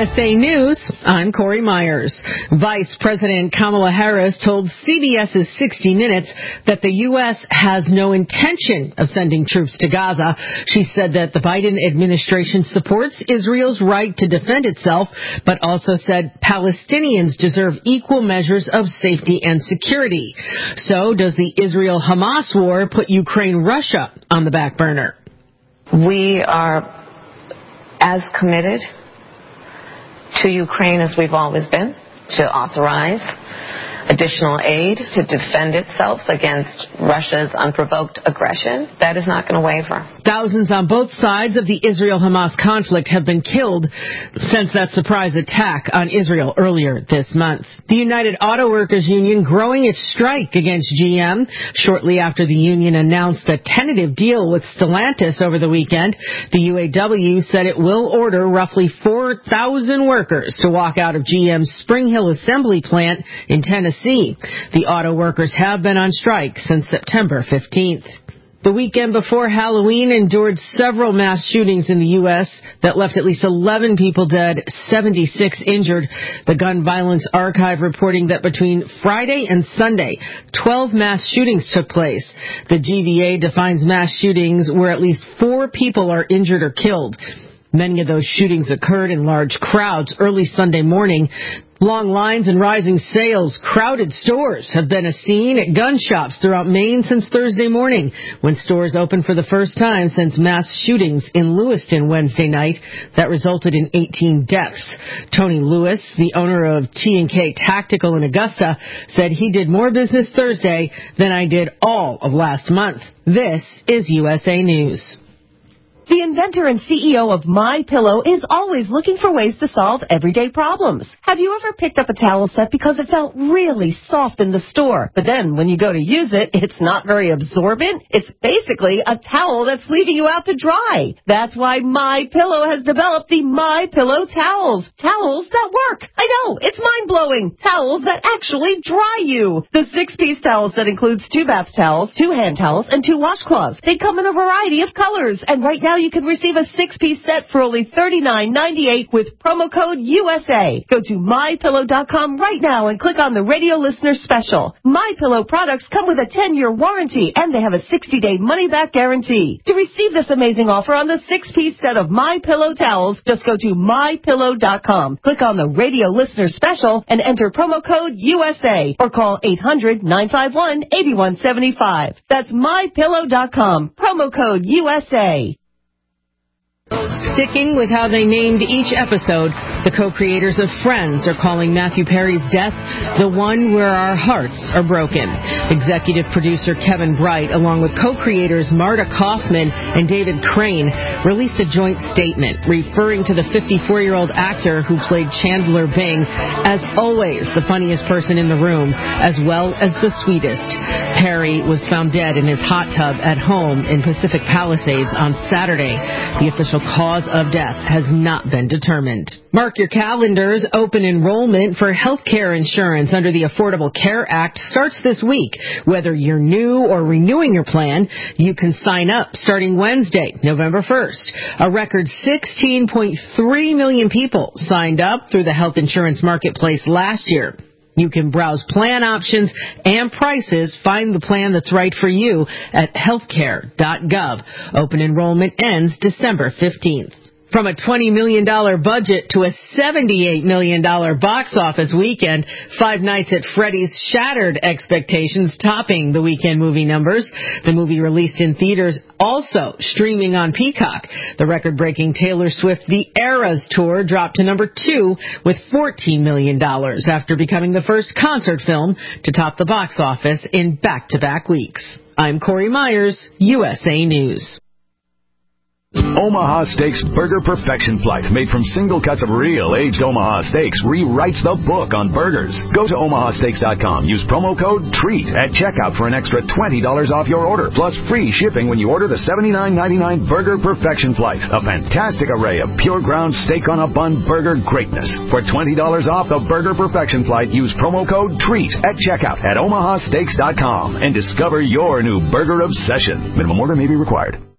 USA News, I'm Corey Myers. Vice President Kamala Harris told CBS's 60 Minutes that the U.S. has no intention of sending troops to Gaza. She said that the Biden administration supports Israel's right to defend itself, but also said Palestinians deserve equal measures of safety and security. So does the Israel-Hamas war put Ukraine-Russia on the back burner? We are as committed to Ukraine as we've always been, to authorize additional aid to defend itself against Russia's unprovoked aggression. That is not going to waver. Thousands on both sides of the Israel-Hamas conflict have been killed since that surprise attack on Israel earlier this month. The United Auto Workers Union growing its strike against GM shortly after the union announced a tentative deal with Stellantis over the weekend. The UAW said it will order roughly 4,000 workers to walk out of GM's Spring Hill assembly plant in Tennessee. The auto workers have been on strike since September 15th. The weekend before Halloween endured several mass shootings in the U.S. that left at least 11 people dead, 76 injured. The Gun Violence Archive reporting that between Friday and Sunday, 12 mass shootings took place. The GVA defines mass shootings where at least 4 people are injured or killed. Many of those shootings occurred in large crowds early Sunday morning. Long lines and rising sales, crowded stores have been a scene at gun shops throughout Maine since Thursday morning, when stores opened for the first time since mass shootings in Lewiston Wednesday night that resulted in 18 deaths. Tony Lewis, the owner of T&K Tactical in Augusta, said he did more business Thursday than I did all of last month. This is USA News. The inventor and CEO of MyPillow is always looking for ways to solve everyday problems. Have you ever picked up a towel set because it felt really soft in the store, but then when you go to use it, it's not very absorbent? It's basically a towel that's leaving you out to dry. That's why MyPillow has developed the MyPillow towels. Towels that work. I know, it's mind-blowing. Towels that actually dry you. The 6-piece towel set includes 2 bath towels, 2 hand towels, and 2 washcloths. They come in a variety of colors, and right now you can receive a 6-piece set for only $39.98 with promo code USA. Go to MyPillow.com right now and click on the radio listener special. MyPillow products come with a 10-year warranty, and they have a 60-day money-back guarantee. To receive this amazing offer on the 6-piece set of MyPillow towels, just go to MyPillow.com. Click on the radio listener special and enter promo code USA or call 800-951-8175. That's MyPillow.com. Promo code USA. Sticking with how they named each episode, the co-creators of Friends are calling Matthew Perry's death the one where our hearts are broken. Executive producer Kevin Bright, along with co-creators Marta Kaufman and David Crane, released a joint statement referring to the 54-year-old actor who played Chandler Bing as always the funniest person in the room, as well as the sweetest. Perry was found dead in his hot tub at home in Pacific Palisades on Saturday. The official cause of death has not been determined. Mark your calendars. Open enrollment for health care insurance under the Affordable Care Act starts this week. Whether you're new or renewing your plan, you can sign up starting Wednesday, November 1st. A record 16.3 million people signed up through the health insurance marketplace last year. You can browse plan options and prices. Find the plan that's right for you at healthcare.gov. Open enrollment ends December 15th. From a $20 million budget to a $78 million box office weekend, Five Nights at Freddy's shattered expectations, topping the weekend movie numbers. The movie released in theaters, also streaming on Peacock. The record-breaking Taylor Swift The Eras Tour dropped to number 2 with $14 million after becoming the first concert film to top the box office in back-to-back weeks. I'm Corey Myers, USA News. Omaha Steaks Burger Perfection Flight, made from single cuts of real aged Omaha steaks, rewrites the book on burgers. Go to omahasteaks.com. Use promo code TREAT at checkout for an extra $20 off your order, plus free shipping when you order the $79.99 Burger Perfection Flight. A fantastic array of pure ground steak on a bun burger greatness. For $20 off the Burger Perfection Flight, use promo code TREAT at checkout at omahasteaks.com and discover your new burger obsession. Minimum order may be required.